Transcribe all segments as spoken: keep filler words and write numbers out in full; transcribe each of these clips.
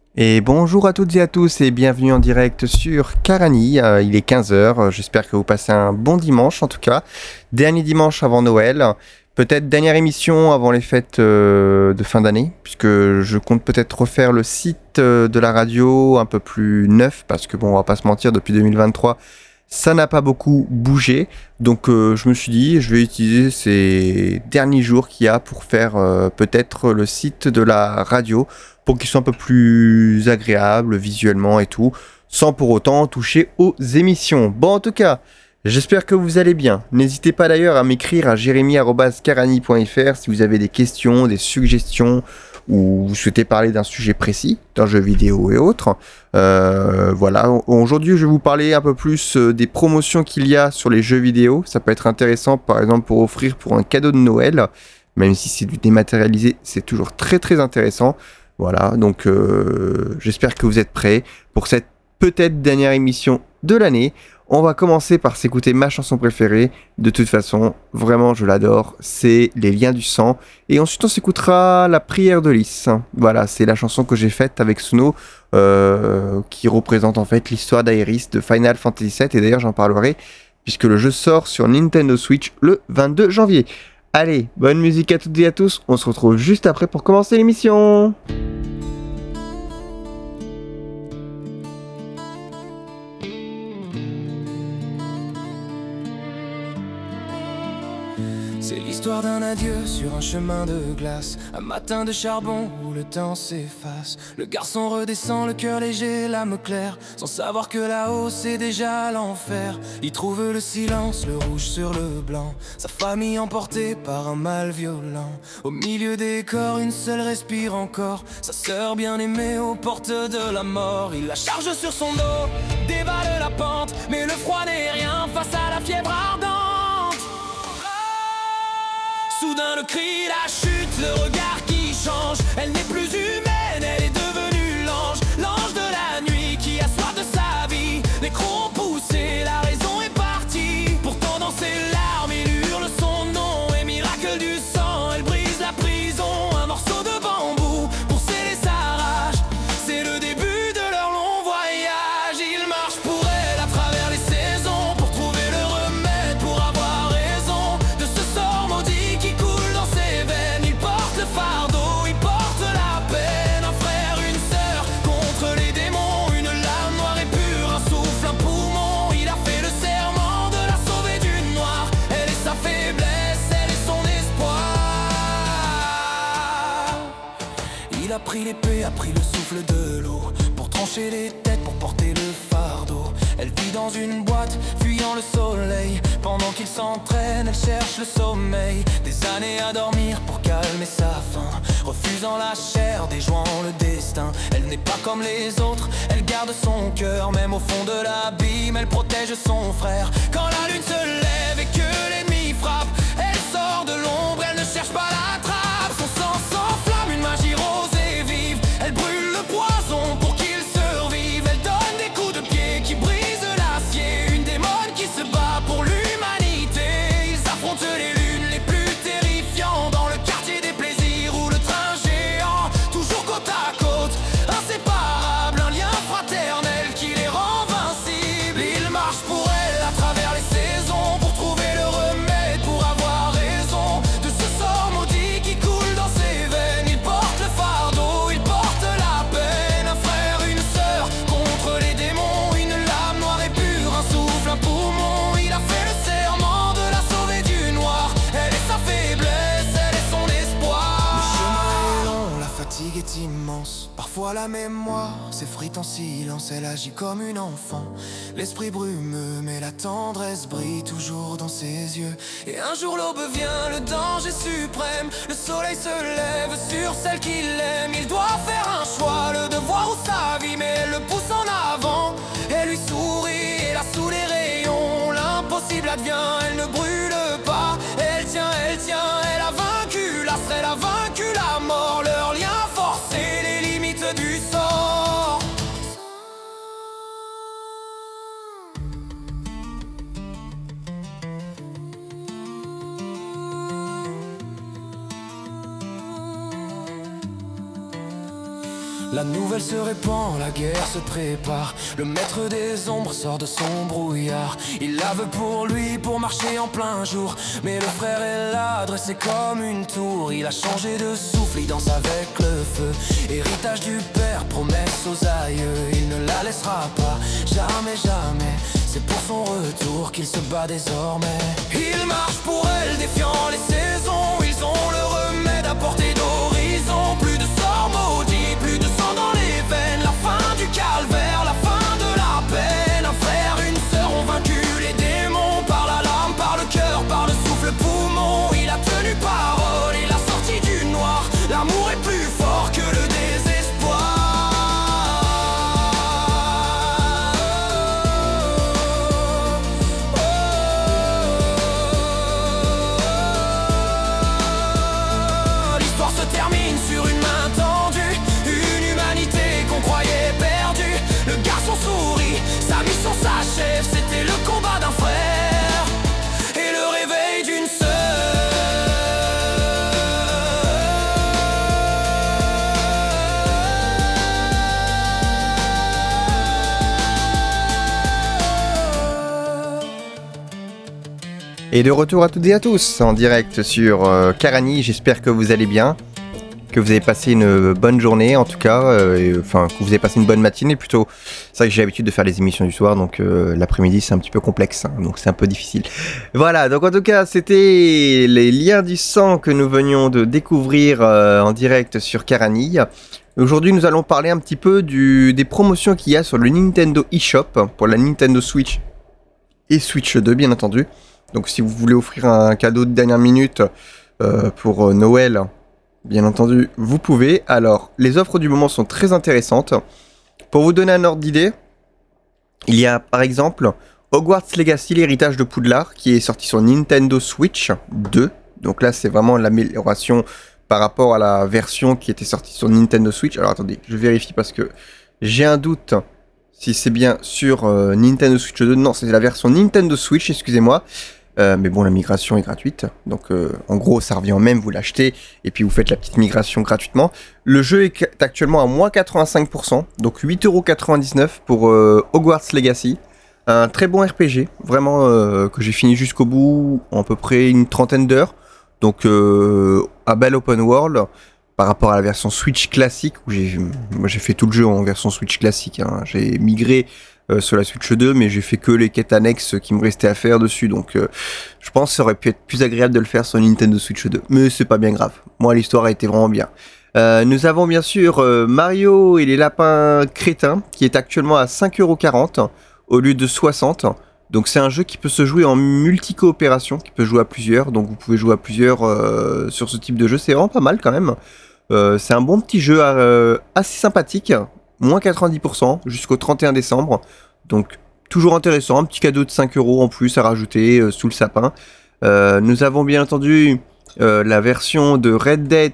Et bonjour à toutes et à tous et bienvenue en direct sur Karani. Euh, il est quinze heures, j'espère que vous passez un bon dimanche en tout cas. Dernier dimanche avant Noël, peut-être dernière émission avant les fêtes euh, de fin d'année, puisque je compte peut-être refaire le site euh, de la radio un peu plus neuf, parce que bon, on va pas se mentir, depuis deux mille vingt-trois, ça n'a pas beaucoup bougé. Donc euh, je me suis dit, je vais utiliser ces derniers jours qu'il y a pour faire euh, peut-être le site de la radio, pour qu'il soit un peu plus agréable visuellement et tout, sans pour autant toucher aux émissions. Bon, en tout cas, j'espère que vous allez bien. N'hésitez pas d'ailleurs à m'écrire à jérémy arobase karani point f r si vous avez des questions, des suggestions, ou vous souhaitez parler d'un sujet précis, d'un jeu vidéo et autres. Euh, voilà, aujourd'hui je vais vous parler un peu plus euh, des promotions qu'il y a sur les jeux vidéo. Ça peut être intéressant par exemple pour offrir pour un cadeau de Noël, même si c'est du dématérialisé, c'est toujours très très intéressant. Voilà, donc euh, j'espère que vous êtes prêts pour cette peut-être dernière émission de l'année. On va commencer par s'écouter ma chanson préférée. De toute façon, vraiment, je l'adore. C'est Les Liens du Sang. Et ensuite, on s'écoutera La Prière de Lys. Voilà, c'est la chanson que j'ai faite avec Suno, euh, qui représente en fait l'histoire d'Aeris de Final Fantasy sept. Et d'ailleurs, j'en parlerai puisque le jeu sort sur Nintendo Switch le vingt-deux janvier. Allez, bonne musique à toutes et à tous. On se retrouve juste après pour commencer l'émission. C'est l'histoire d'un adieu sur un chemin de glace, un matin de charbon où le temps s'efface. Le garçon redescend, le cœur léger, l'âme claire, sans savoir que là-haut c'est déjà l'enfer. Il trouve le silence, le rouge sur le blanc, sa famille emportée par un mal violent. Au milieu des corps, une seule respire encore, sa sœur bien-aimée aux portes de la mort. Il la charge sur son dos, dévale la pente, mais le froid n'est rien face à la fièvre ardente. Soudain le cri, la chute, le regard qui change. Elle n'est plus humaine, elle est devenue l'ange. L'ange de la nuit qui a soif de sa vie. Les crocs ont poussé, la raison est partie. Pourtant dans ses larmes il hurle son nom. Et miracle du sang, elle brise la prison. Un morceau de bambou pour sceller sa rage. C'est le début de leur long voyage. Ils marchent pour elle à travers les saisons, pour trouver le remède, pour avoir raison de ce sort maudit qui coule dans ses veines. Il porte le fardeau, il porte la peine. Un frère, une sœur, contre les démons. Une lame noire et pure, un souffle, un poumon. Il a fait le serment de la sauver du noir. Elle est sa faiblesse, elle est son espoir. Il a pris l'épée, a pris le souffle de l'eau, pour trancher les têtes, pour porter le fardeau. Elle vit dans une boîte, fuyant le soleil. Pendant qu'il s'entraîne, elle cherche le sommeil. Des années à dormir pour calmer sa faim, refusant la chair, déjouant le destin. Elle n'est pas comme les autres, elle garde son cœur. Même au fond de l'abîme, elle protège son frère. Quand la lune se lève et que l'ennemi frappe, elle sort de l'ombre, elle ne cherche pas la trappe. Son sang s'enflamme, une magie rose et vive. Elle brûle le poison pour qu'il survive. Elle donne des coups de pied qui brisent l'acier. Une démone qui se bat pour l'humanité. Ils affrontent les lunes les plus terrifiants, dans le quartier des plaisirs ou le train géant. Toujours côte à côte, inséparables, un lien fraternel qui les rend invincibles. Ils marchent pour elle à travers les saisons, pour trouver le remède, pour avoir raison de ce sort maudit qui coule dans ses veines. Il porte le fardeau, il porte la peine. Un frère, une sœur, contre les démons. Une lame noire et pure, un souffle, un poumon. Il a fait le serment de la sauver du noir. Elle est sa faiblesse, elle est son espoir. Le chemin est long, la fatigue est immense. Parfois la mémoire s'effrite en silence. Elle agit comme une enfant, l'esprit brumeux, mais la tendresse brille toujours dans ses yeux. Et un jour l'aube vient, le danger suprême. Le soleil se lève sur celle qu'il aime. Il doit faire un choix, le devoir ou sa vie, mais elle le pousse en avant. Elle lui sourit et là sous les rayons, l'impossible advient. Elle ne brûle pas, elle tient, elle tient. Elle a vaincu l'astre, elle a vaincu la mort. Leur lien forcé, les limites du sort. La nouvelle se répand, la guerre se prépare. Le maître des ombres sort de son brouillard. Il la veut pour lui, pour marcher en plein jour. Mais le frère est là, dressé comme une tour. Il a changé de souffle, il danse avec le feu. Héritage du père, promesse aux aïeux. Il ne la laissera pas, jamais, jamais. C'est pour son retour qu'il se bat désormais. Il marche pour elle, défiant les saisons. Ils ont le remède à portée d'horizon. Plus de sorts maudits, plus de sang dans les veines. La fin du calvaire, la fin de la peine. Un frère, une sœur ont vaincu les démons. Par la lame, par le cœur, par le souffle poumon. Il a tenu parole, il a sorti du noir. L'amour est plus fort que le désespoir. L'histoire se termine sur une main tendue. Une humanité qu'on croyait perdue. Le garçon sourit, sa mission s'achève. C'était le combat d'un frère et le réveil d'une sœur. Et de retour à toutes et à tous en direct sur euh, Karani, j'espère que vous allez bien, que vous avez passé une bonne journée en tout cas, euh, et, enfin que vous avez passé une bonne matinée plutôt. C'est vrai que j'ai l'habitude de faire les émissions du soir, donc euh, l'après-midi c'est un petit peu complexe, hein, donc c'est un peu difficile. Voilà, donc en tout cas c'était les liens du sang que nous venions de découvrir euh, en direct sur Karani. Aujourd'hui nous allons parler un petit peu du, des promotions qu'il y a sur le Nintendo eShop pour la Nintendo Switch et Switch deux bien entendu. Donc si vous voulez offrir un cadeau de dernière minute euh, pour euh, Noël, bien entendu, vous pouvez. Alors, les offres du moment sont très intéressantes. Pour vous donner un ordre d'idée, il y a par exemple Hogwarts Legacy, l'héritage de Poudlard, qui est sorti sur Nintendo Switch deux. Donc là, c'est vraiment l'amélioration par rapport à la version qui était sortie sur Nintendo Switch. Alors attendez, je vérifie parce que j'ai un doute si c'est bien sur euh, Nintendo Switch deux. Non, c'est la version Nintendo Switch, excusez-moi. Euh, mais bon, la migration est gratuite, donc euh, en gros ça revient au même, vous l'achetez et puis vous faites la petite migration gratuitement. Le jeu est actuellement à moins quatre-vingt-cinq pour cent, donc huit euros quatre-vingt-dix-neuf pour euh, Hogwarts Legacy. Un très bon R P G, vraiment euh, que j'ai fini jusqu'au bout en à peu près une trentaine d'heures. Donc euh, un bel open world par rapport à la version Switch classique où j'ai, moi j'ai fait tout le jeu en version Switch classique, hein. J'ai migré Euh, sur la Switch deux, mais j'ai fait que les quêtes annexes qui me restaient à faire dessus, donc euh, je pense que ça aurait pu être plus agréable de le faire sur Nintendo Switch deux, mais c'est pas bien grave, moi l'histoire a été vraiment bien. Euh, nous avons bien sûr euh, Mario et les lapins crétins, qui est actuellement à cinq euros quarante au lieu de soixante, donc c'est un jeu qui peut se jouer en multi-coopération, qui peut jouer à plusieurs, donc vous pouvez jouer à plusieurs euh, sur ce type de jeu, c'est vraiment pas mal quand même. Euh, c'est un bon petit jeu euh, assez sympathique, moins quatre-vingt-dix pour cent jusqu'au trente et un décembre. Donc toujours intéressant, un petit cadeau de cinq euros en plus à rajouter euh, sous le sapin. Euh, nous avons bien entendu euh, la version de Red Dead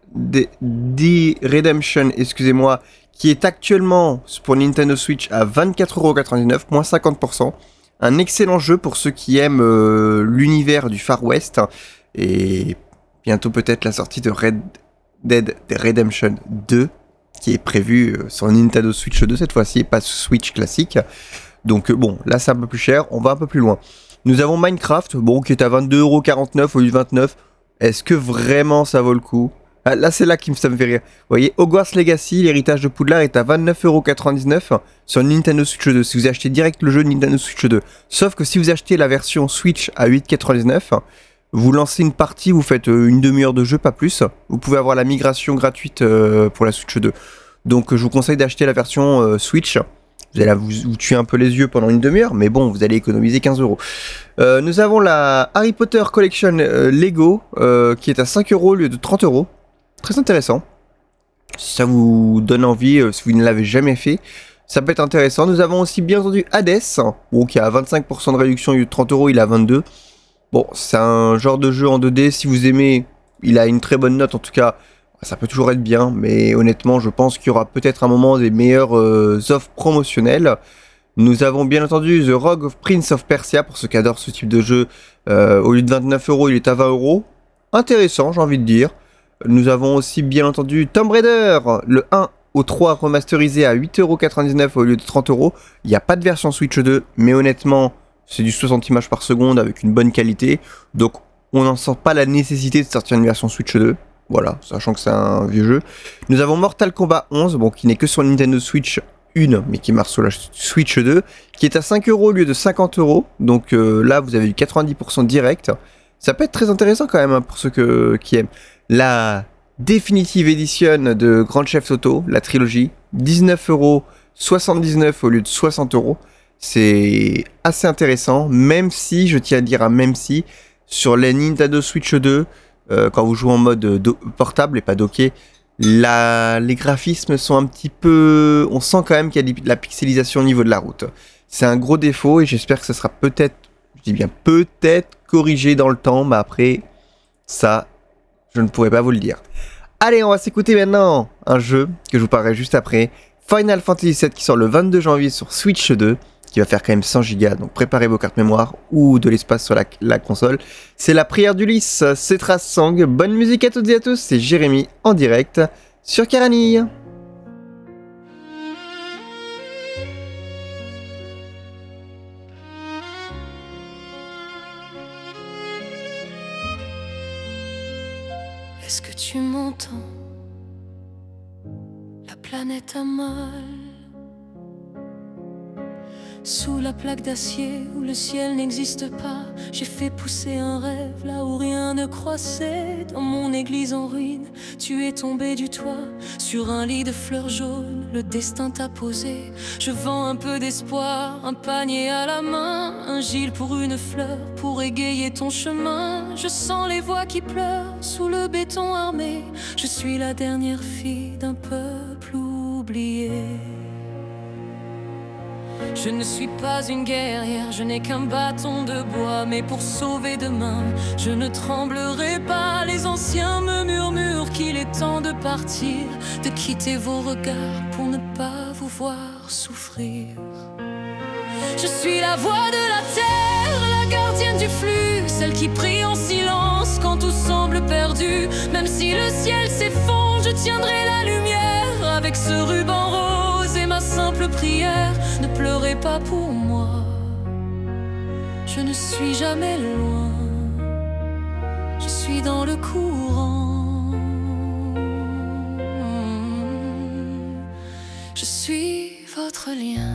D- Redemption, excusez-moi, qui est actuellement pour Nintendo Switch à vingt-quatre euros quatre-vingt-dix-neuf, moins cinquante pour cent. Un excellent jeu pour ceux qui aiment euh, l'univers du Far West. Et bientôt peut-être la sortie de Red Dead Redemption deux, qui est prévu sur Nintendo Switch deux cette fois-ci, pas Switch classique. Donc bon, là c'est un peu plus cher, on va un peu plus loin. Nous avons Minecraft, bon, qui est à vingt-deux euros quarante-neuf au lieu de vingt-neuf. Est-ce que vraiment ça vaut le coup ? Ah, là c'est là qui me, ça me fait rire. Vous voyez, Hogwarts Legacy, l'héritage de Poudlard, est à vingt-neuf euros quatre-vingt-dix-neuf sur Nintendo Switch deux, si vous achetez direct le jeu de Nintendo Switch deux. Sauf que si vous achetez la version Switch à huit euros quatre-vingt-dix-neuf, vous lancez une partie, vous faites une demi-heure de jeu, pas plus. Vous pouvez avoir la migration gratuite euh, pour la Switch deux. Donc je vous conseille d'acheter la version euh, Switch. Vous allez vous, vous tuer un peu les yeux pendant une demi-heure, mais bon, vous allez économiser quinze euros. Euh, nous avons la Harry Potter Collection euh, Lego, euh, qui est à cinq euros au lieu de trente euros. Très intéressant. Si ça vous donne envie, euh, si vous ne l'avez jamais fait, ça peut être intéressant. Nous avons aussi bien entendu Hades, bon, qui a vingt-cinq pour cent de réduction au lieu de trente euros, il est à vingt-deux. Bon, c'est un genre de jeu en deux D, si vous aimez, il a une très bonne note en tout cas, ça peut toujours être bien, mais honnêtement je pense qu'il y aura peut-être un moment des meilleures euh, offres promotionnelles. Nous avons bien entendu The Rogue of Prince of Persia, pour ceux qui adorent ce type de jeu, euh, au lieu de vingt-neuf euros il est à vingt euros, intéressant j'ai envie de dire. Nous avons aussi bien entendu Tomb Raider, le un au trois remasterisé à huit euros quatre-vingt-dix-neuf au lieu de trente euros. Il n'y a pas de version Switch deux, mais honnêtement, c'est du soixante images par seconde avec une bonne qualité. Donc, on n'en sent pas la nécessité de sortir une version Switch deux. Voilà, sachant que c'est un vieux jeu. Nous avons Mortal Kombat onze, bon, qui n'est que sur Nintendo Switch un, mais qui marche sur la Switch deux, qui est à cinq euros au lieu de cinquante euros. Donc euh, là, vous avez du quatre-vingt-dix pour cent direct. Ça peut être très intéressant quand même hein, pour ceux que, qui aiment. La Definitive Edition de Grand Theft Auto, la trilogie, dix-neuf euros soixante-dix-neuf au lieu de soixante euros. C'est assez intéressant, même si, je tiens à dire un même si, sur les Nintendo Switch deux, euh, quand vous jouez en mode do- portable et pas docké, La, les graphismes sont un petit peu... On sent quand même qu'il y a de la pixelisation au niveau de la route. C'est un gros défaut et j'espère que ça sera peut-être, je dis bien peut-être, corrigé dans le temps, mais après, ça, je ne pourrais pas vous le dire. Allez, on va s'écouter maintenant un jeu que je vous parlerai juste après. Final Fantasy sept qui sort le vingt-deux janvier sur Switch deux, qui va faire quand même cent gigas, donc préparez vos cartes mémoire ou de l'espace sur la, la console. C'est la prière d'Ulysse, c'est Trace Song. Bonne musique à toutes et à tous, c'est Jérémy en direct sur Karanille. Est-ce que tu m'entends? La planète a mal. Sous la plaque d'acier où le ciel n'existe pas, j'ai fait pousser un rêve là où rien ne croissait. Dans mon église en ruine, tu es tombé du toit. Sur un lit de fleurs jaunes, le destin t'a posé. Je vends un peu d'espoir, un panier à la main, un gîte pour une fleur, pour égayer ton chemin. Je sens les voix qui pleurent sous le béton armé. Je suis la dernière fille d'un peuple oublié. Je ne suis pas une guerrière, je n'ai qu'un bâton de bois. Mais pour sauver demain, je ne tremblerai pas. Les anciens me murmurent qu'il est temps de partir, de quitter vos regards pour ne pas vous voir souffrir. Je suis la voix de la terre, la gardienne du flux, celle qui prie en silence quand tout semble perdu. Même si le ciel s'effondre, je tiendrai la lumière avec ce ruban rose et ma simple prière. Ne pleurez pas pour moi, je ne suis jamais loin, je suis dans le courant. Je suis votre lien.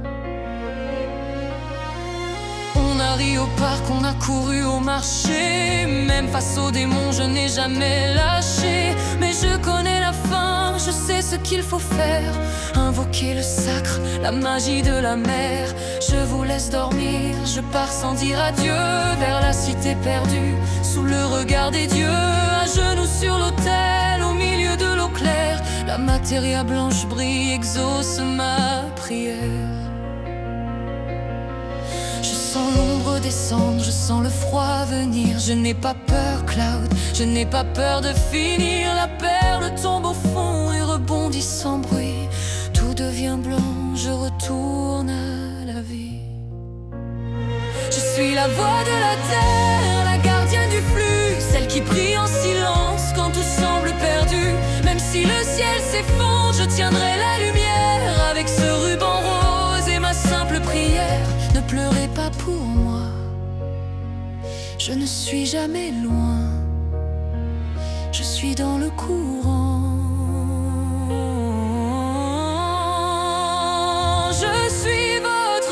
On a ri au parc, on a couru au marché. Même face aux démons, je n'ai jamais lâché. Mais je connais la fin, je sais ce qu'il faut faire. Invoquer le sacre, la magie de la mer. Je vous laisse dormir, je pars sans dire adieu. Vers la cité perdue, sous le regard des dieux. À genoux sur l'autel, au milieu de l'eau claire. La matéria blanche brille, exauce ma prière. Je sens l'ombre descendre, je sens le froid venir. Je n'ai pas peur, Cloud, je n'ai pas peur de finir. La perle tombe au fond et rebondit sans bruit. Tout devient blanc, je retourne à la vie. Je suis la voix de la terre, la gardienne du flux, celle qui prie en silence quand tout semble perdu. Même si le ciel s'effondre, je tiendrai la lumière avec ce ruban rose et ma simple prière. Ne pleurez pas pour moi, je ne suis jamais loin, je suis dans le courant. Je suis votre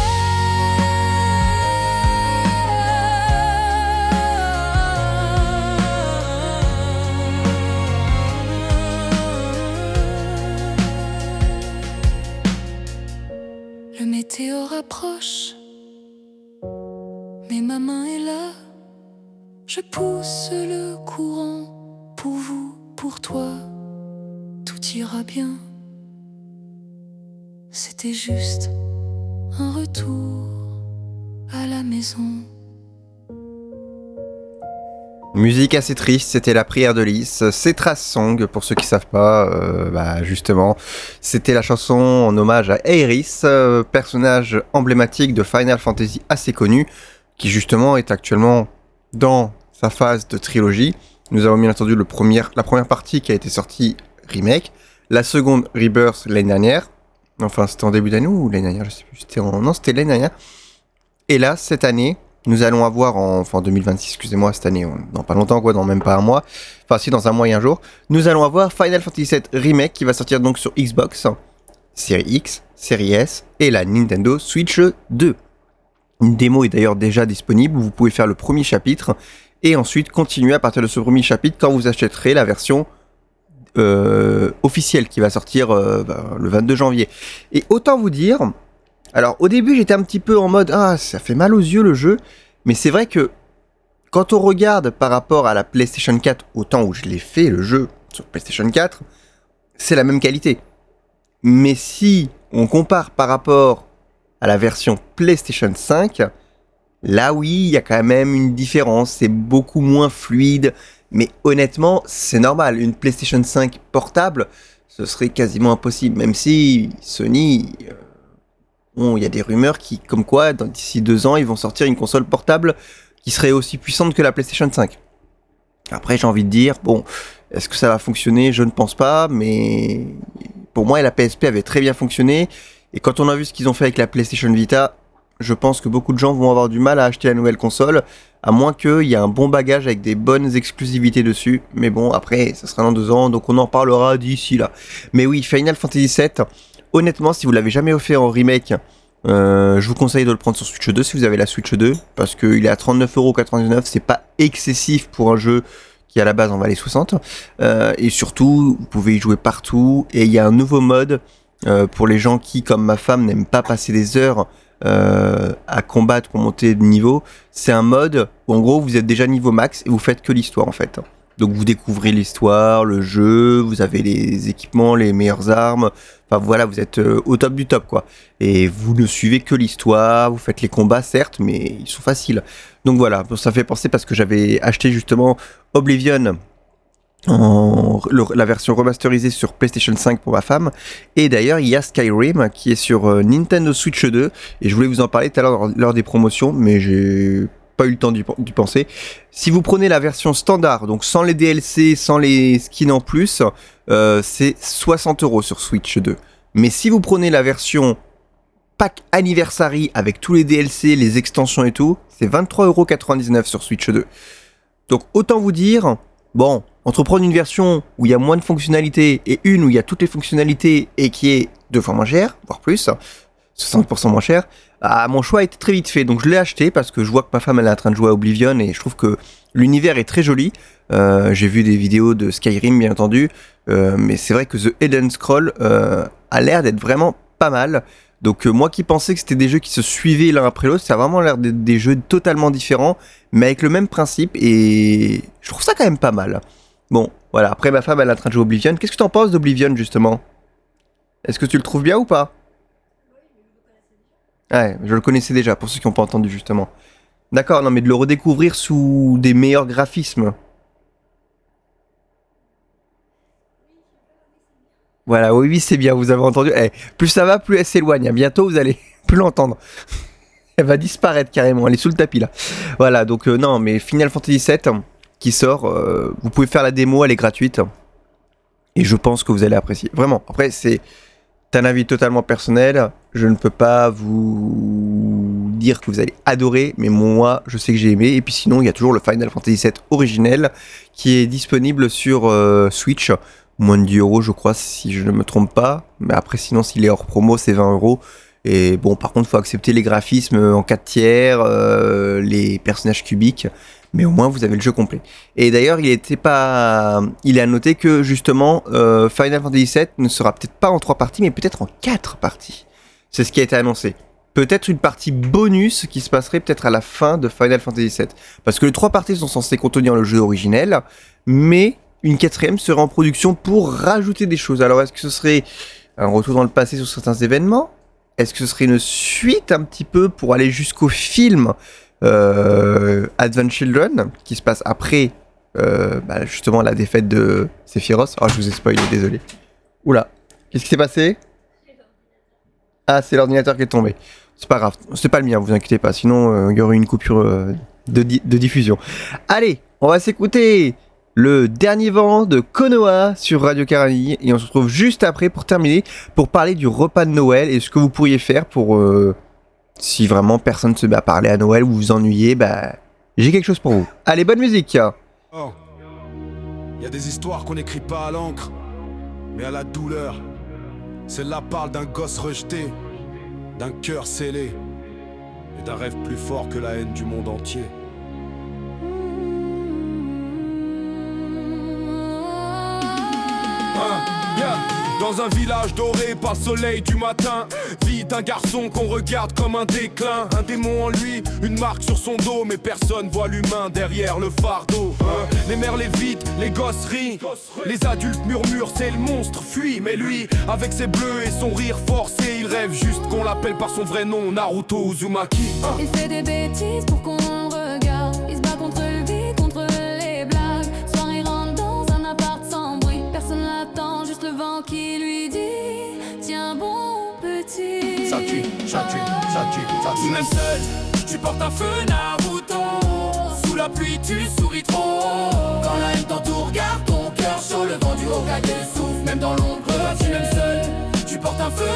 lien. Le météore approche, mais ma main est là. Je pousse le courant pour vous, pour toi. Tout ira bien. C'était juste un retour à la maison. Musique assez triste, c'était la prière de Lys, c'est Trace Song, pour ceux qui savent pas, euh, bah justement, c'était la chanson en hommage à Aeris, euh, personnage emblématique de Final Fantasy assez connu, qui justement est actuellement dans sa phase de trilogie. Nous avons bien entendu le premier, la première partie qui a été sortie remake, La seconde, Rebirth, l'année dernière. Enfin, c'était en début d'année ou l'année dernière, je sais plus. C'était en... Non, c'était l'année dernière. Et là, cette année, nous allons avoir, en... enfin deux mille vingt-six, excusez-moi, cette année, dans pas longtemps, quoi, dans même pas un mois. Enfin, si, dans un mois et un jour. Nous allons avoir Final Fantasy sept Remake qui va sortir donc sur Xbox, Série X, Série S et la Nintendo Switch deux. Une démo est d'ailleurs déjà disponible. Vous pouvez faire le premier chapitre et ensuite continuer à partir de ce premier chapitre quand vous achèterez la version Euh, officiel qui va sortir euh, bah, le vingt-deux janvier. Et autant vous dire, alors au début j'étais un petit peu en mode ah ça fait mal aux yeux le jeu, mais c'est vrai que quand on regarde par rapport à la PlayStation quatre au temps où je l'ai fait le jeu sur PlayStation quatre, c'est la même qualité. Mais si on compare par rapport à la version PlayStation cinq, là oui il y a quand même une différence, c'est beaucoup moins fluide. Mais honnêtement, c'est normal. Une PlayStation cinq portable, ce serait quasiment impossible. Même si Sony, euh, bon, il y a des rumeurs qui, comme quoi, dans, d'ici deux ans, ils vont sortir une console portable qui serait aussi puissante que la PlayStation cinq. Après, j'ai envie de dire, bon, est-ce que ça va fonctionner ? Je ne pense pas, mais pour moi, la P S P avait très bien fonctionné. Et quand on a vu ce qu'ils ont fait avec la PlayStation Vita, je pense que beaucoup de gens vont avoir du mal à acheter la nouvelle console. À moins qu'il y ait un bon bagage avec des bonnes exclusivités dessus. Mais bon, après, ça sera dans deux ans, donc on en parlera d'ici là. Mais oui, Final Fantasy sept, honnêtement, si vous l'avez jamais offert en remake, euh, je vous conseille de le prendre sur Switch deux si vous avez la Switch deux. Parce qu'il est à trente-neuf euros quatre-vingt-dix-neuf, c'est pas excessif pour un jeu qui à la base en valait soixante. Euh, et surtout, vous pouvez y jouer partout. Et il y a un nouveau mode euh, pour les gens qui, comme ma femme, n'aiment pas passer des heures Euh, à combattre pour monter de niveau. C'est un mode où en gros vous êtes déjà niveau max et vous faites que l'histoire en fait. Donc vous découvrez l'histoire, le jeu, vous avez les équipements, les meilleures armes, enfin voilà, vous êtes euh, au top du top quoi. Et vous ne suivez que l'histoire, vous faites les combats certes, mais ils sont faciles. Donc voilà, ça fait penser parce que j'avais acheté justement Oblivion en le, la version remasterisée sur PlayStation cinq pour ma femme, et d'ailleurs il y a Skyrim qui est sur euh, Nintendo Switch deux, et je voulais vous en parler tout à l'heure lors des promotions, mais j'ai pas eu le temps d'y, d'y penser. Si vous prenez la version standard, donc sans les D L C, sans les skins en plus, euh, c'est soixante euros sur Switch deux. Mais si vous prenez la version pack anniversary avec tous les D L C, les extensions et tout, c'est vingt-trois euros quatre-vingt-dix-neuf sur Switch deux. Donc autant vous dire, bon, entre prendre une version où il y a moins de fonctionnalités et une où il y a toutes les fonctionnalités et qui est deux fois moins cher, voire plus, soixante pour cent moins cher, ah, mon choix a été très vite fait. Donc je l'ai acheté parce que je vois que ma femme elle est en train de jouer à Oblivion et je trouve que l'univers est très joli. Euh, j'ai vu des vidéos de Skyrim bien entendu, euh, mais c'est vrai que The Elder Scrolls euh, a l'air d'être vraiment pas mal. Donc euh, moi qui pensais que c'était des jeux qui se suivaient l'un après l'autre, ça a vraiment l'air d'être des jeux totalement différents, mais avec le même principe, et je trouve ça quand même pas mal. Bon, voilà, après ma femme elle est en train de jouer Oblivion. Qu'est-ce que t'en penses d'Oblivion justement ? Est-ce que tu le trouves bien ou pas ? Ouais, je le connaissais déjà, pour ceux qui n'ont pas entendu justement. D'accord, non mais de le redécouvrir sous des meilleurs graphismes. Voilà, oui, oui, c'est bien, vous avez entendu. Eh, plus ça va, plus elle s'éloigne. Bientôt, vous allez plus l'entendre. Elle va disparaître carrément, elle est sous le tapis là. Voilà, donc euh, non, mais Final Fantasy sept qui sort, euh, vous pouvez faire la démo, elle est gratuite. Et je pense que vous allez apprécier. Vraiment, après, c'est un avis totalement personnel. Je ne peux pas vous dire que vous allez adorer, mais moi, je sais que j'ai aimé. Et puis sinon, il y a toujours le Final Fantasy sept originel qui est disponible sur euh, Switch. Moins de dix euros, je crois, si je ne me trompe pas. Mais après, sinon, s'il est hors promo, c'est vingt euros. Et bon, par contre, il faut accepter les graphismes en quatre tiers, euh, les personnages cubiques. Mais au moins, vous avez le jeu complet. Et d'ailleurs, il était pas, il est à noter que justement, euh, Final Fantasy sept ne sera peut-être pas en trois parties, mais peut-être en quatre parties. C'est ce qui a été annoncé. Peut-être une partie bonus qui se passerait peut-être à la fin de Final Fantasy sept. Parce que les trois parties sont censées contenir le jeu originel, mais une quatrième serait en production pour rajouter des choses. Alors, est-ce que ce serait un retour dans le passé sur certains événements ? Est-ce que ce serait une suite un petit peu pour aller jusqu'au film euh, Advent Children, qui se passe après euh, bah, justement la défaite de Sephiroth. Oh, je vous ai spoilé, désolé. Oula, qu'est-ce qui s'est passé ? Ah, c'est l'ordinateur qui est tombé. C'est pas grave, c'est pas le mien, vous inquiétez pas, sinon il euh, y aurait une coupure euh, de, di- de diffusion. Allez, on va s'écouter Le dernier vent de Konoha sur Radio Karani, et on se retrouve juste après pour terminer, pour parler du repas de Noël et ce que vous pourriez faire pour, euh, si vraiment personne se met à parler à Noël ou vous vous ennuyez, bah, j'ai quelque chose pour vous. Allez, bonne musique. Oh, y a des histoires qu'on n'écrit pas à l'encre, mais à la douleur. Celle-là parle d'un gosse rejeté, d'un cœur scellé, et d'un rêve plus fort que la haine du monde entier. Uh, yeah. Dans un village doré par le soleil du matin, vit un garçon qu'on regarde comme un déclin. Un démon en lui, une marque sur son dos, mais personne voit l'humain derrière le fardeau. Hein, les mères l'évitent, les gosses rient, les adultes murmurent, c'est le monstre, fuit. Mais lui, avec ses bleus et son rire forcé, il rêve juste qu'on l'appelle par son vrai nom, Naruto Uzumaki. Hein. Il fait des bêtises pour qu'on le regarde, il se bat contre le vide, contre les blagues. Soir il rentre dans un appart sans bruit, personne l'attend, juste le vent qui lui dit tiens bon petit. Ça tue, ça tue, ça tue, ça tue. Même seul, tu portes un feu Naruto. Sous la pluie tu souris trop. Quand la haine t'entoure, garde ton cœur chaud. Le vent du Hokage souffle même dans l'ombre. Tu même seul, tu portes un feu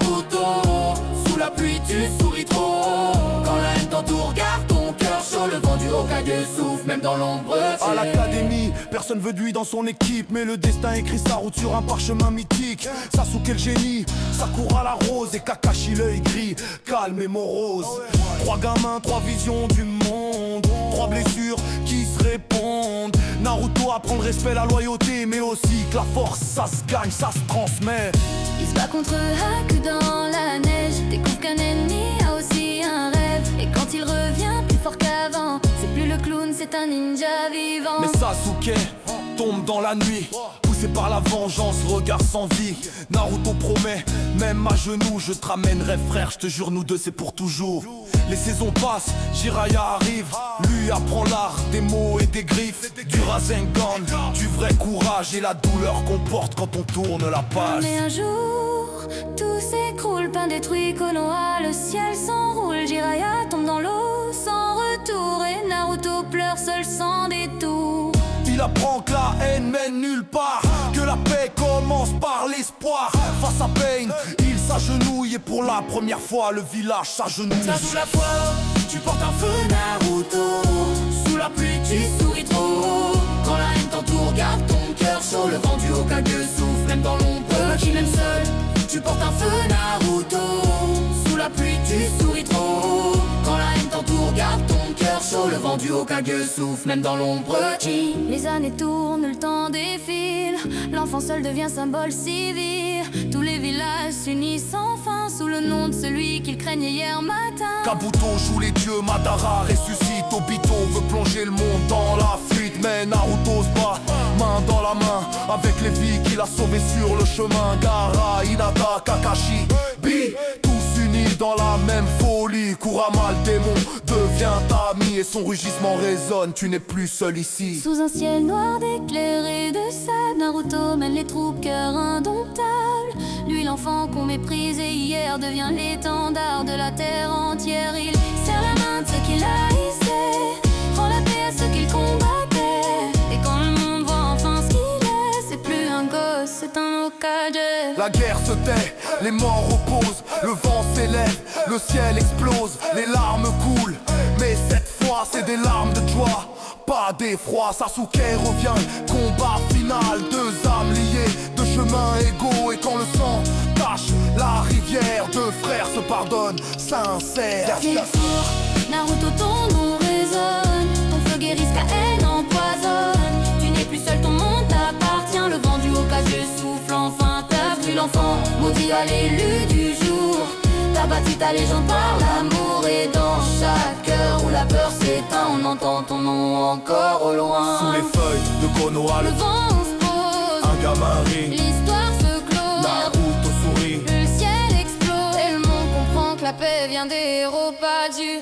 Naruto. Sous la pluie tu souris trop. Quand la haine t'entoure, garde ton cœur chaud. Le vent du Hokage souffle même dans l'ombre. À l'académie, personne veut de lui dans son équipe, mais le destin écrit sa route sur un parchemin mythique. Sasuke le génie, Sakura la rose et Kakashi l'œil gris, calme et morose. Trois gamins, trois visions du monde, trois blessures qui se répondent. Naruto apprend le respect, la loyauté, mais aussi que la force ça se gagne, ça se transmet. Il se bat contre Haku dans la neige, découvre qu'un ennemi a aussi un rêve. Et quand il revient plus fort qu'avant, c'est plus le clown, c'est un ninja vivant. Mais Sasuke tombe dans la nuit, poussé par la vengeance, regard sans vie. Naruto promet, même à genoux, je te ramènerai frère, je te jure nous deux c'est pour toujours. Les saisons passent, Jiraiya arrive, lui apprend l'art des mots et des griffes, du Rasengan, du vrai courage et la douleur qu'on porte quand on tourne la page. Mais un jour, tout s'écroule, pain détruit, Konoha, le ciel s'enroule. Jiraiya tombe dans l'eau sans retour et Naruto pleure seul sans détour. Il apprend que la haine mène nulle part, que la paix commence par l'espoir. Face à Pain, il s'agenouille et pour la première fois le village s'agenouille. Ça sous la foi, tu portes un feu Naruto. Sous la pluie tu souris trop. Quand la haine t'entoure, garde ton cœur chaud. Le vent du Hokage souffle même dans l'ombre. Qui même seul, tu portes un feu Naruto. Sous la pluie tu souris trop. Quand la haine t'entoure, garde ton cœur chaud. Le vent du Hokage souffle même dans l'ombre. Les années tournent, le temps défile, l'enfant seul devient symbole civil. Tous les villages s'unissent enfin sous le nom de celui qu'ils craignaient hier matin. Kabuto joue les dieux, Madara ressuscite. Obito veut plonger le monde dans la fuite, mais Naruto se bat main dans la main avec les vies qu'il a sauvées sur le chemin. Gaara, Hinata, Kakashi, Bi, tous unis dans la même folie. Kurama le démon devient ami et son rugissement résonne, tu n'es plus seul ici. Sous un ciel noir d'éclairs et de sable, Naruto mène les troupes cœur indomptable. Lui l'enfant qu'on méprisait hier devient l'étendard de la terre entière. Il serre la main de ceux qu'il haïssait, rend la paix à ceux qu'il combattait. Et quand le monde voit enfin ce qu'il est, c'est plus un gosse, c'est un Hokage. La guerre se tait, les morts reposent, le vent s'élève, le ciel explose, les larmes coulent. Mais cette fois c'est des larmes de joie, pas d'effroi. Sasuke revient, combat final, deux âmes liées, deux chemins égaux. Et quand le sang tache la rivière, deux frères se pardonnent, sincères. Il est fort, Naruto ton nom résonne, ton feu guérit ce qu'à haine empoisonne. Tu n'es plus seul, ton monde t'appartient, le vent du Hokage souffle enfin. T'as vu l'enfant, maudit à l'élu du jour. T'as battu ta légende par l'amour. Et dans chaque cœur où la peur s'éteint, on entend ton nom encore au loin. Sous les feuilles de Konoha, le vent se pose, un gamin rit, l'histoire se clôt. Naruto sourit, le ciel explose et le monde comprend que la paix vient des héros, pas du...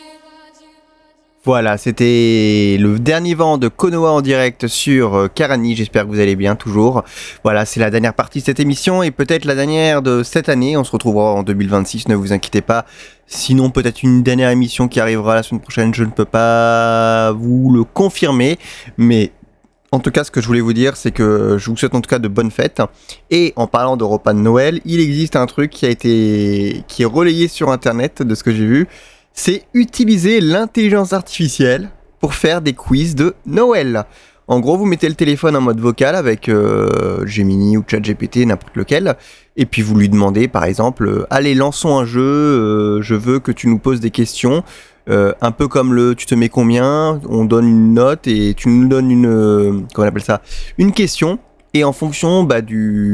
Voilà, c'était le dernier vent de Konoha en direct sur Karani, j'espère que vous allez bien toujours. Voilà, c'est la dernière partie de cette émission et peut-être la dernière de cette année, on se retrouvera en deux mille vingt-six, ne vous inquiétez pas. Sinon peut-être une dernière émission qui arrivera la semaine prochaine, je ne peux pas vous le confirmer, mais En tout cas, ce que je voulais vous dire, c'est que je vous souhaite en tout cas de bonnes fêtes. Et en parlant de repas de Noël, il existe un truc qui a été, qui est relayé sur Internet, de ce que j'ai vu, c'est utiliser l'intelligence artificielle pour faire des quiz de Noël. En gros, vous mettez le téléphone en mode vocal avec euh, Gemini ou ChatGPT, n'importe lequel, et puis vous lui demandez, par exemple, euh, allez, lançons un jeu, euh, je veux que tu nous poses des questions. Euh, un peu comme le tu te mets combien, on donne une note et tu nous donnes une euh, comment on appelle ça, une question, et en fonction bah,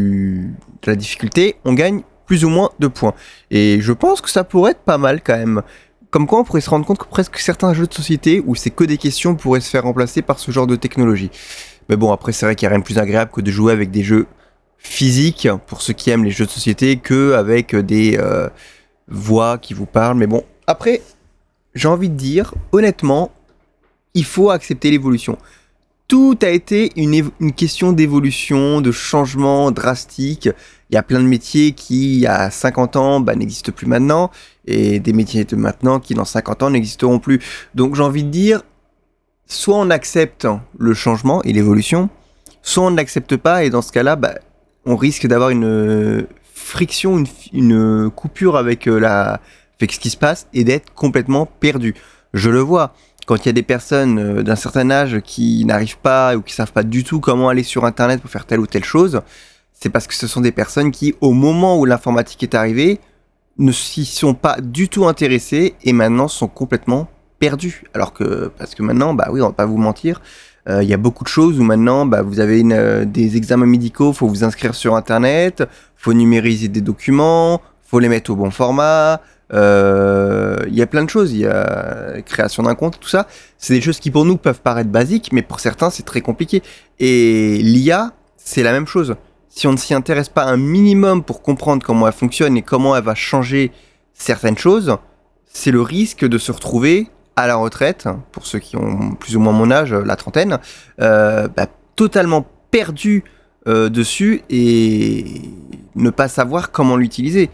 du de la difficulté on gagne plus ou moins de points. Et je pense que ça pourrait être pas mal quand même, comme quoi on pourrait se rendre compte que presque certains jeux de société où c'est que des questions pourraient se faire remplacer par ce genre de technologie. Mais bon, après c'est vrai qu'il n'y a rien de plus agréable que de jouer avec des jeux physiques pour ceux qui aiment les jeux de société que avec des euh, voix qui vous parlent. Mais bon, après j'ai envie de dire, honnêtement, il faut accepter l'évolution. Tout a été une, évo- une question d'évolution, de changement drastique. Il y a plein de métiers qui, il y a cinquante ans, bah, n'existent plus maintenant, et des métiers de maintenant qui, dans cinquante ans, n'existeront plus. Donc j'ai envie de dire, soit on accepte le changement et l'évolution, soit on ne l'accepte pas, et dans ce cas-là, bah, on risque d'avoir une friction, une, une coupure avec la... avec ce qui se passe et d'être complètement perdu. Je le vois, quand il y a des personnes euh, d'un certain âge qui n'arrivent pas ou qui savent pas du tout comment aller sur Internet pour faire telle ou telle chose, c'est parce que ce sont des personnes qui, au moment où l'informatique est arrivée, ne s'y sont pas du tout intéressées et maintenant sont complètement perdus. Alors que, parce que maintenant, bah oui, on va pas vous mentir, il euh, y a beaucoup de choses où maintenant, bah, vous avez une, euh, des examens médicaux, faut vous inscrire sur Internet, faut numériser des documents, faut les mettre au bon format. Il euh, y a plein de choses, il y a création d'un compte, tout ça. C'est des choses qui pour nous peuvent paraître basiques, mais pour certains c'est très compliqué. Et l'I A, c'est la même chose. Si on ne s'y intéresse pas un minimum pour comprendre comment elle fonctionne et comment elle va changer certaines choses, c'est le risque de se retrouver à la retraite, pour ceux qui ont plus ou moins mon âge, la trentaine, euh, bah, totalement perdu euh, dessus et ne pas savoir comment l'utiliser.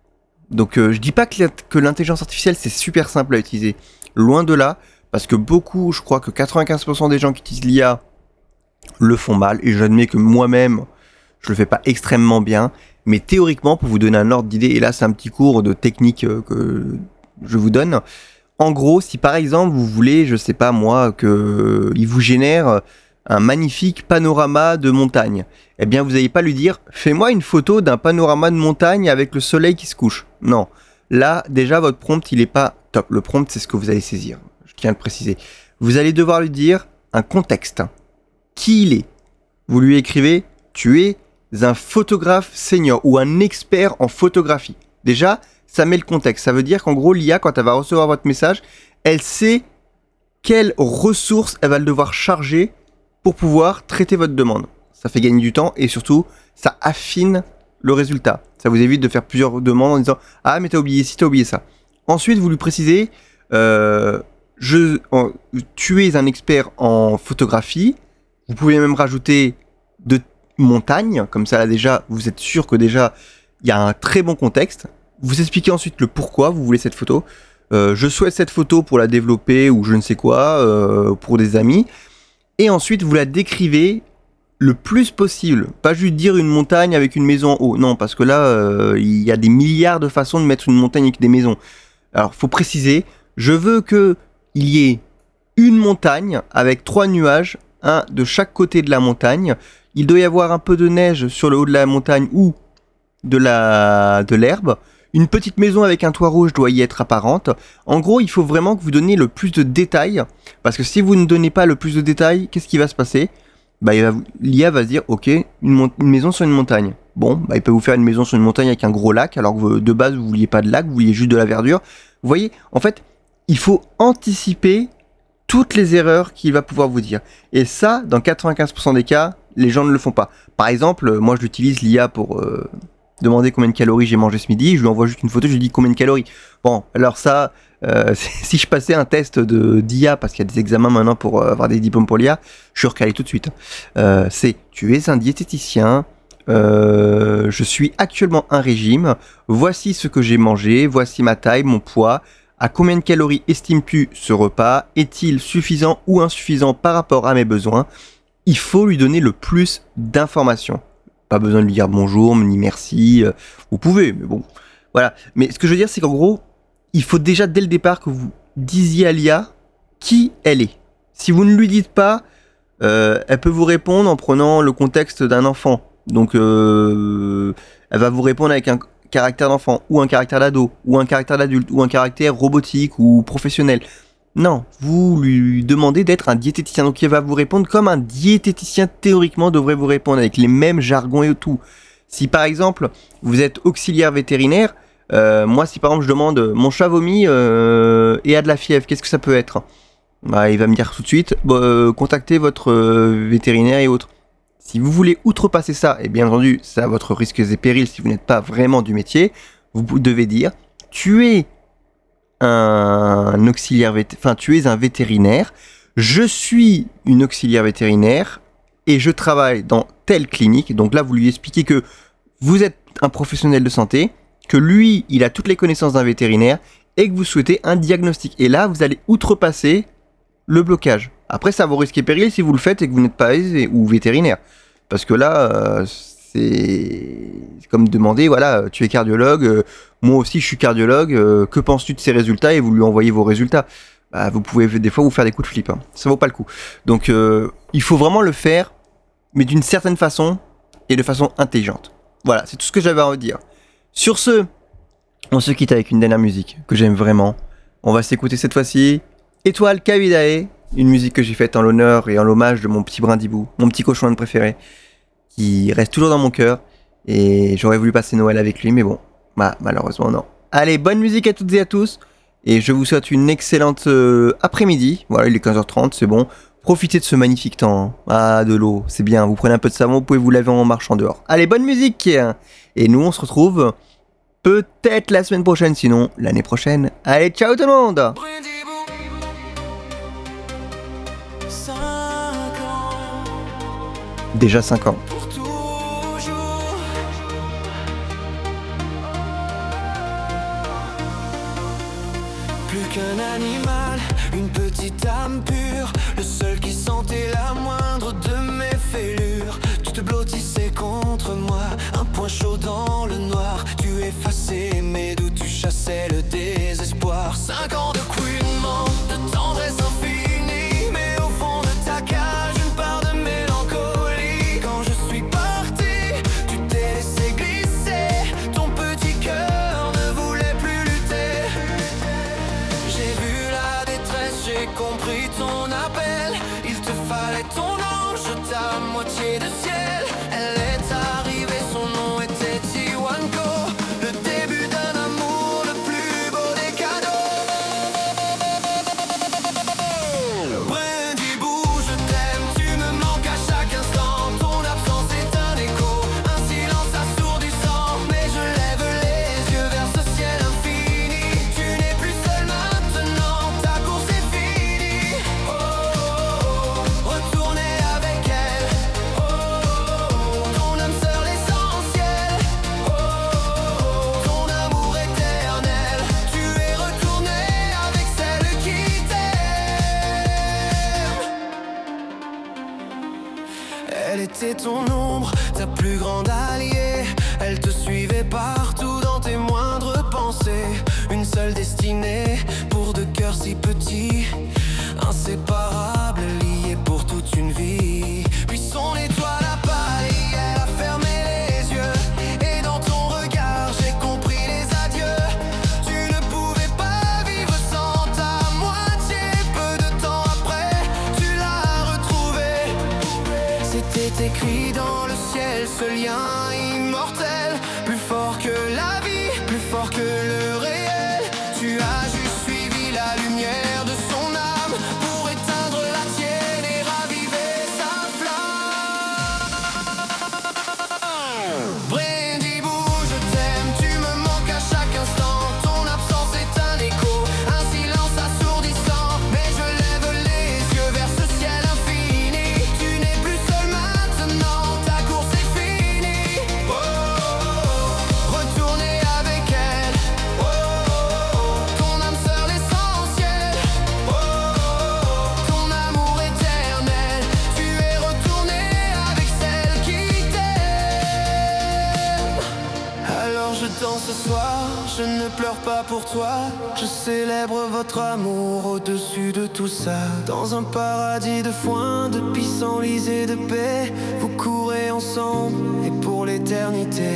Donc euh, je dis pas que, que l'intelligence artificielle c'est super simple à utiliser, loin de là, parce que beaucoup, je crois que quatre-vingt-quinze pour cent des gens qui utilisent l'I A le font mal, et j'admets que moi-même je le fais pas extrêmement bien, mais théoriquement, pour vous donner un ordre d'idée, et là c'est un petit cours de technique euh, que je vous donne, en gros, si par exemple vous voulez, je sais pas moi, qu'il euh, vous génère un magnifique panorama de montagne, eh bien vous n'allez pas lui dire « Fais-moi une photo d'un panorama de montagne avec le soleil qui se couche ». Non, là déjà votre prompt il est pas top. Le prompt c'est ce que vous allez saisir, je tiens à le préciser. Vous allez devoir lui dire un contexte, qui il est. Vous lui écrivez « Tu es un photographe senior » ou un expert en photographie. Déjà, ça met le contexte, ça veut dire qu'en gros l'I A quand elle va recevoir votre message, elle sait quelles ressources elle va le devoir charger pour pouvoir traiter votre demande. Ça fait gagner du temps et surtout, ça affine le résultat. Ça vous évite de faire plusieurs demandes en disant « Ah, mais t'as oublié ci, t'as oublié ça ». Ensuite, vous lui précisez euh, je, en, « Tu es un expert en photographie ». Vous pouvez même rajouter de montagne. Comme ça, là, déjà, vous êtes sûr que déjà, il y a un très bon contexte. Vous expliquez ensuite le pourquoi vous voulez cette photo. Euh, je souhaite cette photo pour la développer ou je ne sais quoi, euh, pour des amis. Et ensuite, vous la décrivez le plus possible. Pas juste dire une montagne avec une maison en haut. Non, parce que là, euh, il y a des milliards de façons de mettre une montagne avec des maisons. Alors, faut préciser, je veux qu'il y ait une montagne avec trois nuages, un de chaque côté de la montagne. Il doit y avoir un peu de neige sur le haut de la montagne ou de, la, de l'herbe. Une petite maison avec un toit rouge doit y être apparente. En gros, il faut vraiment que vous donniez le plus de détails. Parce que si vous ne donnez pas le plus de détails, qu'est-ce qui va se passer ? Bah, il va, l'I A va se dire, ok, une, mon- une maison sur une montagne. Bon, bah, il peut vous faire une maison sur une montagne avec un gros lac, alors que vous- de base, vous vouliez pas de lac, vous vouliez juste de la verdure. Vous voyez, en fait, il faut anticiper toutes les erreurs qu'il va pouvoir vous dire. Et ça, dans quatre-vingt-quinze pour cent des cas, les gens ne le font pas. Par exemple, moi, j'utilise l'I A pour euh, demander combien de calories j'ai mangé ce midi. Je lui envoie juste une photo, je lui dis combien de calories. Bon, alors ça, euh, si je passais un test de d'I A, parce qu'il y a des examens maintenant pour euh, avoir des diplômes pour l'I A, je suis recalé tout de suite. Euh, c'est, tu es un diététicien, euh, je suis actuellement un régime, voici ce que j'ai mangé, voici ma taille, mon poids. À combien de calories estimes-tu ce repas ? Est-il suffisant ou insuffisant par rapport à mes besoins ? il faut lui donner le plus d'informations. Pas besoin de lui dire bonjour, ni merci, euh, vous pouvez, mais bon, voilà. Mais ce que je veux dire, c'est qu'en gros, il faut déjà dès le départ que vous disiez à l'I A qui elle est. Si vous ne lui dites pas, euh, elle peut vous répondre en prenant le contexte d'un enfant. Donc, euh, elle va vous répondre avec un caractère d'enfant, ou un caractère d'ado, ou un caractère d'adulte, ou un caractère robotique ou professionnel. Non, vous lui demandez d'être un diététicien, donc il va vous répondre comme un diététicien théoriquement devrait vous répondre, avec les mêmes jargons et tout. Si par exemple, vous êtes auxiliaire vétérinaire, euh, moi si par exemple je demande mon chat vomit euh, et a de la fièvre, qu'est-ce que ça peut être ? Bah, il va me dire tout de suite, bah, euh, contactez votre euh, vétérinaire et autres. Si vous voulez outrepasser ça, et bien entendu, c'est à votre risque et péril si vous n'êtes pas vraiment du métier, vous devez dire, tu es un auxiliaire vétérinaire, enfin tu es un vétérinaire, je suis une auxiliaire vétérinaire et je travaille dans telle clinique. Donc là, vous lui expliquez que vous êtes un professionnel de santé, que lui, il a toutes les connaissances d'un vétérinaire et que vous souhaitez un diagnostic. Et là, vous allez outrepasser le blocage. Après, ça vaut risque et péril si vous le faites et que vous n'êtes pas aisé ou vétérinaire. Parce que là, euh, c'est... c'est comme demander, voilà, tu es cardiologue, euh, moi aussi je suis cardiologue, euh, que penses-tu de ces résultats ? Et vous lui envoyez vos résultats. Bah, vous pouvez des fois vous faire des coups de flip, hein. Ça vaut pas le coup. Donc, euh, il faut vraiment le faire, mais d'une certaine façon et de façon intelligente. Voilà, c'est tout ce que j'avais à dire. Sur ce, on se quitte avec une dernière musique que j'aime vraiment. On va s'écouter cette fois-ci Étoile Kavidae, une musique que j'ai faite en l'honneur et en l'hommage de mon petit brindibou, mon petit cochon de préféré, qui reste toujours dans mon cœur. Et j'aurais voulu passer Noël avec lui, mais bon, bah, malheureusement non. Allez, bonne musique à toutes et à tous, et je vous souhaite une excellente euh, après-midi. Voilà, il est quinze heures trente, c'est bon. Profitez de ce magnifique temps. Ah, de l'eau, c'est bien. Vous prenez un peu de savon, vous pouvez vous laver en marchant dehors. Allez, bonne musique. Et nous, on se retrouve peut-être la semaine prochaine, sinon l'année prochaine. Allez, ciao tout le monde. Déjà cinq ans. Plus qu'un animal, une petite âme pure, le seul qui sentait la moindre de mes fêlures. Tu te blottissais contre moi, un point chaud dans le noir. Tu effaçais mes doutes, tu chassais le désespoir. Cinq ans de couinement, de tendresse infinie, mais au fond de ta cage, une part de mélancolie. Quand je suis parti, tu t'es laissé glisser, ton petit cœur ne voulait plus lutter. J'ai vu la détresse, j'ai compris ton appel. Il te fallait ton ange, ta moitié de ciel. Elle est arrivée, son nom était Tiwanko. Le début d'un amour, le plus beau des cadeaux. Brindibou, je t'aime, tu me manques à chaque instant. Ton absence est un écho, un silence assourdissant. Mais je lève les yeux vers ce ciel infini. Tu n'es plus seul maintenant, ta course est finie. Oh, oh, oh, retourner avec elle. Oh, oh, oh, ton âme sœur l'essentiel. Oh, oh, oh, ton amour éternel. Tu es retourné avec celle qui t'aime. Elle était ton ombre, ta plus grande alliée. Elle te suivait partout dans tes moindres pensées. Une seule destinée pour deux cœurs si petits, inséparables, liés pour toute une vie. Puis son étoile a pâli, elle a fermé les yeux. Et dans ton regard, j'ai compris les adieux. Tu ne pouvais pas vivre sans ta moitié. Peu de temps après, tu l'as retrouvée. C'était écrit dans le ciel, ce lien immortel. Plus fort que la vie, plus fort que le réel. Tu as juste suivi la lumière de son âme pour éteindre la tienne et raviver sa maintenant ce soir, je ne pleure pas pour toi. Je célèbre votre amour au-dessus de tout ça. Dans un paradis de foin, de pissenlits et de paix, vous courez ensemble et pour l'éternité.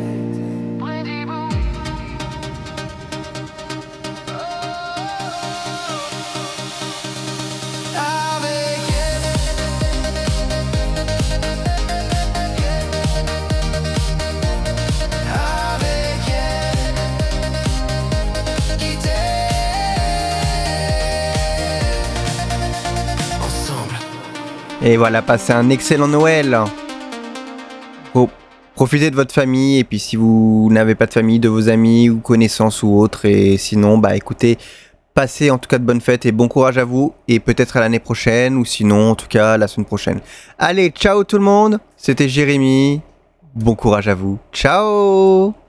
Et voilà, passez un excellent Noël. Oh, profitez de votre famille, et puis si vous n'avez pas de famille, de vos amis ou connaissances ou autres, et sinon, bah écoutez, passez en tout cas de bonnes fêtes et bon courage à vous, et peut-être à l'année prochaine, ou sinon, en tout cas, la semaine prochaine. Allez, ciao tout le monde, c'était Jérémy, bon courage à vous, ciao.